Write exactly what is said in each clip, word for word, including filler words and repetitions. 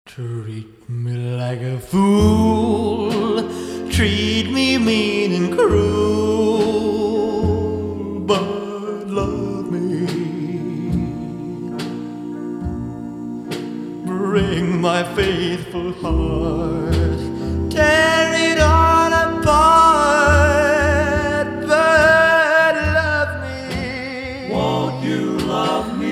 Treat me like a fool, treat me mean and cruel, but love me. Bring my faithful heart, tear it all apart, but love me. Won't you love me?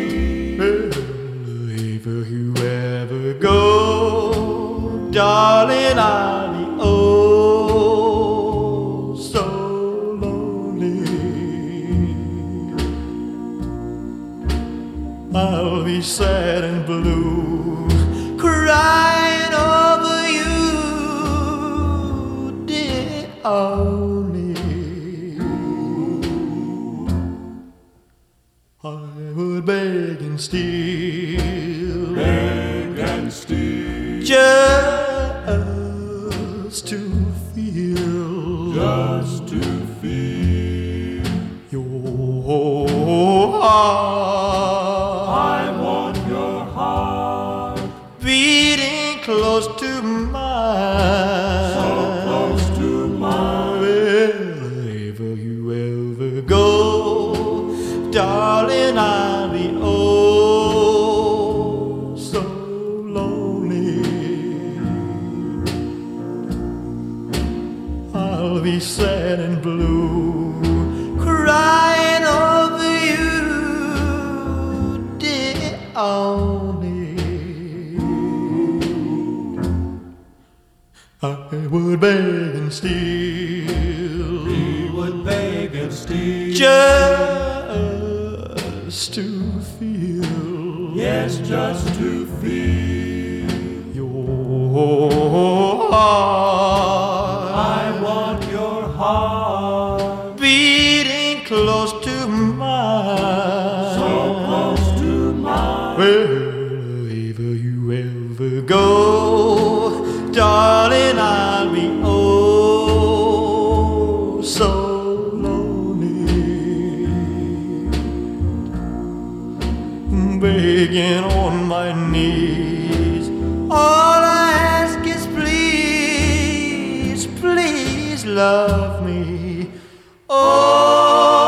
If you ever go, darling, I'll be oh so lonely. I'll be sad and blue, crying over you, dear only. I would beg and steal, Beg and steal, just to feel, just to feel your heart. I want your heart Beating close to mine, so close to mine. Well, if you ever go, darling, I'll be oh so lonely. I'll be sad and blue, crying over you, dear only. I would beg and steal, We would beg and steal, just to feel, yes, just to feel your heart. I want your heart Beating close to mine, so close to mine. Well, if you ever go, darling, I'll be oh so lonely, begging on my knees. All I ask is please, please love me. Oh.